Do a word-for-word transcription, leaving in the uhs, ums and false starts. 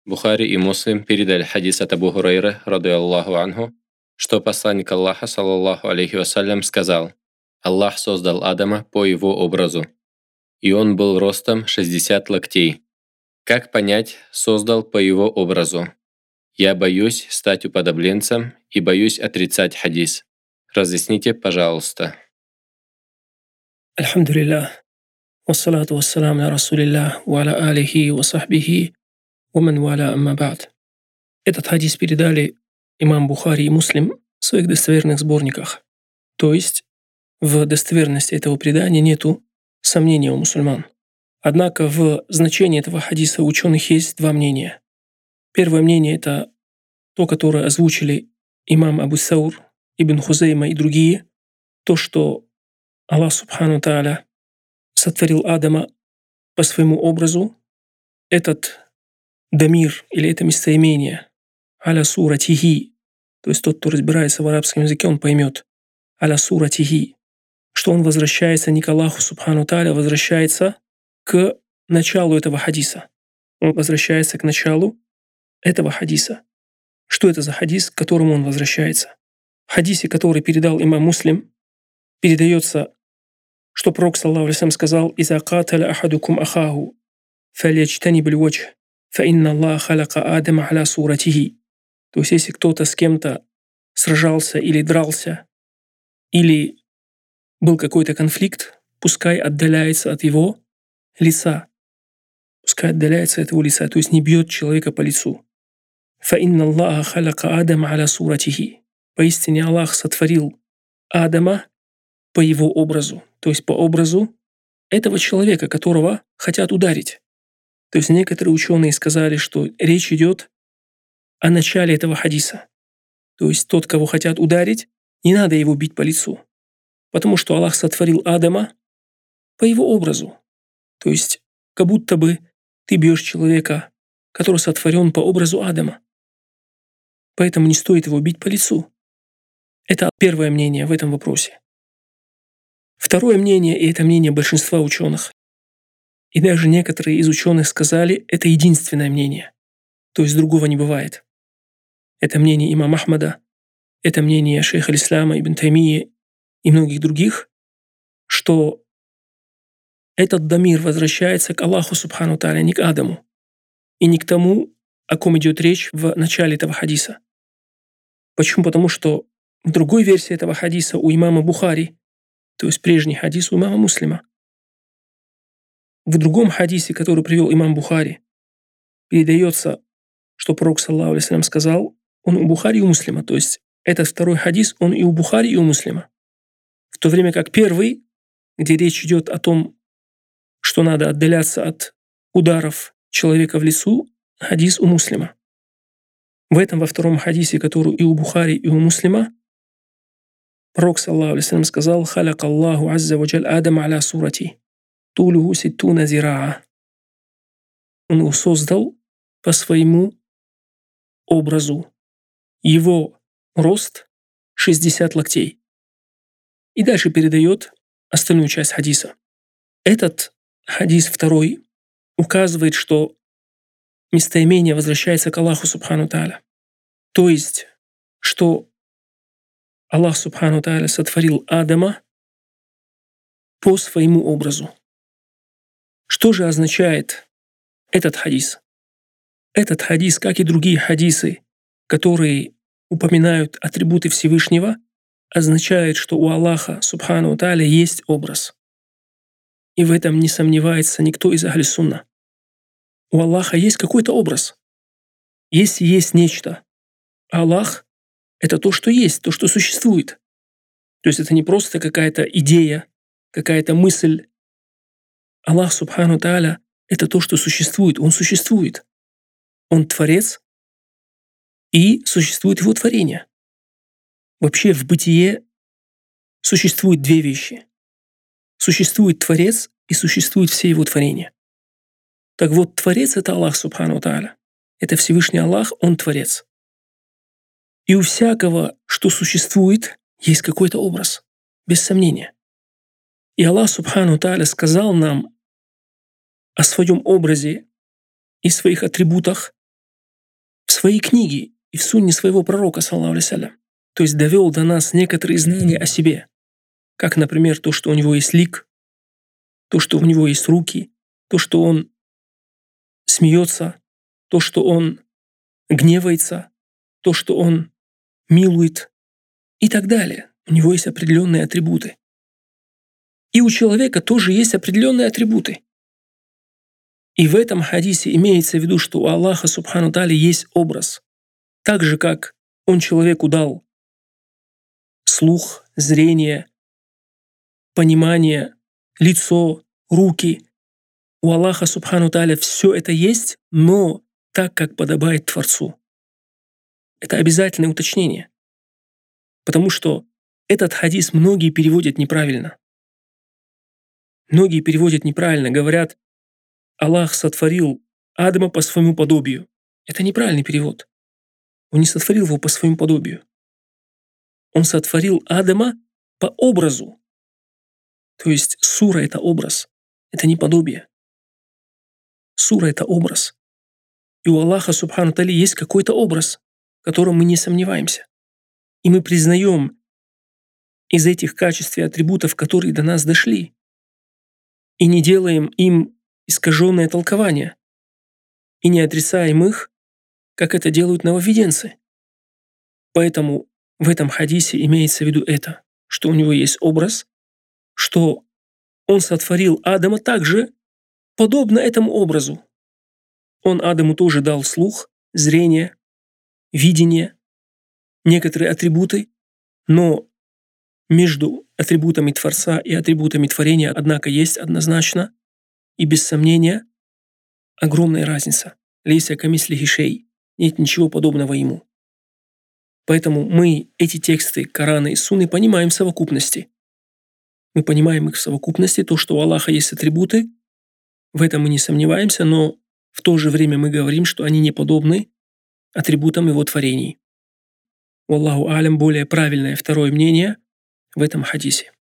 Бухари и Муслим передали хадис от Абу Хурайры, рады Аллаху анху, что посланник Аллаха, саллаллаху алейхи вассалям, сказал: «Аллах создал Адама по его образу, и он был ростом шестьдесят локтей. Как понять, создал по его образу? Я боюсь стать уподобленцем и боюсь отрицать хадис. Разъясните, пожалуйста». Альхамдулиллах, вассалату вассалам ля расулиллах, ва аля алихи ва сахбихи, ва ман валя амма ба'д. Этот хадис передали имам Бухари и Муслим в своих достоверных сборниках. То есть в достоверности этого предания нету сомнения у мусульман. Однако в значении этого хадиса у ученых есть два мнения. Первое мнение – это то, которое озвучили имам Абу Саур, Ибн Хузейма и другие, то, что Аллах Субхану Тааля сотворил Адама по своему образу. Этот дамир или это местоимение аля суратихи, то есть тот, кто разбирается в арабском языке, он поймет аля суратихи, что он возвращается не к Аллаху Субхану Тааля, возвращается к началу этого хадиса. Он возвращается к началу этого хадиса. Что это за хадис, к которому он возвращается? В хадисе, который передал имам Муслим, передается, что пророк саллаллаху алейхи ва саллям сказал: «Иза каталя ахадукум ахаху, фалячтаниб аль-ваджх, фа инна Аллаха халяка Адама аля суратихи». То есть, если кто-то с кем-то сражался или дрался, или был какой-то конфликт, пускай отдаляется от его лица. Пускай отдаляется от его лица, то есть не бьет человека по лицу. «Фа инна Аллаха халяка Адама аля суратихи». Поистине Аллах сотворил Адама по его образу, то есть по образу этого человека, которого хотят ударить. То есть некоторые ученые сказали, что речь идет о начале этого хадиса. То есть тот, кого хотят ударить, не надо его бить по лицу, потому что Аллах сотворил Адама по его образу. То есть как будто бы ты бьешь человека, который сотворен по образу Адама. Поэтому не стоит его бить по лицу. Это первое мнение в этом вопросе. Второе мнение, и это мнение большинства ученых, и даже некоторые из ученых сказали, это единственное мнение, то есть другого не бывает. Это мнение имама Ахмада, это мнение шейха аль-Ислама Ибн Таймии и многих других, что этот дамир возвращается к Аллаху Субхану Тааля, не к Адаму, и не к тому, о ком идет речь в начале этого хадиса. Почему? Потому что в другой версии этого хадиса у имама Бухари, то есть прежний хадис у имама Муслима, в другом хадисе, который привел имам Бухари, передается, что пророк саллаллаху алейхи ва саллям сказал, он у Бухари и у Муслима, то есть этот второй хадис, он и у Бухари, и у Муслима. В то время как первый, где речь идет о том, что надо отдаляться от ударов человека в лицо, хадис у Муслима. В этом, во втором хадисе, который и у Бухари, и у Муслима, пророк саллаллаху алейхи ва саллям сказал: «Халяк Аллаху азза ва джаль Адама аля сурати, тулуху ситтуна зираа». Он его создал по своему образу. Его рост шестьдесят локтей. И дальше передает остальную часть хадиса. Этот хадис второй указывает, что местоимение возвращается к Аллаху Субхану Тааля. То есть, что Аллах Субхану Тааля сотворил Адама по своему образу. Что же означает этот хадис? Этот хадис, как и другие хадисы, которые упоминают атрибуты Всевышнего, означает, что у Аллаха Субхану Тааля есть образ. И в этом не сомневается никто из Ахли Сунна. У Аллаха есть какой-то образ. Если есть нечто, Аллах — это то, что есть, то, что существует. То есть это не просто какая-то идея, какая-то мысль. Аллах Субхану Тааля — это то, что существует. Он существует. Он Творец, и существует Его творение. Вообще в бытие существует две вещи. Существует Творец и существует все Его творения. Так вот, Творец — это Аллах Субхану Тааля. Это Всевышний Аллах, Он Творец. И у всякого, что существует, есть какой-то образ, без сомнения. И Аллах Субхану Тааля сказал нам о своем образе и своих атрибутах в своей книге и в сунне своего пророка, саллаллаху алейхи ва саллям, то есть довел до нас некоторые знания о себе, как, например, то, что у него есть лик, то, что у него есть руки, то, что он смеется, то, что он гневается, то, что он милует и так далее. У него есть определенные атрибуты. И у человека тоже есть определенные атрибуты. И в этом хадисе имеется в виду, что у Аллаха Субхану Тааля есть образ. Так же, как Он человеку дал слух, зрение, понимание, лицо, руки. У Аллаха Субхану Тааля все это есть, но так, как подобает Творцу. Это обязательное уточнение. Потому что этот хадис многие переводят неправильно. Многие переводят неправильно, говорят, Аллах сотворил Адама по своему подобию. Это неправильный перевод. Он не сотворил его по своему подобию. Он сотворил Адама по образу. То есть сура — это образ, это не подобие. Сура — это образ. И у Аллаха Субхану Тааля есть какой-то образ, в котором мы не сомневаемся. И мы признаем из этих качеств и атрибутов, которые до нас дошли, и не делаем им искаженное толкование, и не отрицаем их, как это делают нововведенцы. Поэтому в этом хадисе имеется в виду это, что у него есть образ, что он сотворил Адама также подобно этому образу. Он Адаму тоже дал слух, зрение, видение, некоторые атрибуты, но между атрибутами Творца и атрибутами творения, однако, есть однозначно и без сомнения огромная разница. Лейса камислихи шей. Нет ничего подобного ему. Поэтому мы эти тексты Корана и Сунны понимаем в совокупности. Мы понимаем их в совокупности, то, что у Аллаха есть атрибуты, в этом мы не сомневаемся, но в то же время мы говорим, что они не подобны атрибутам Его творений. Валлаху алям, более правильное второе мнение в этом хадисе.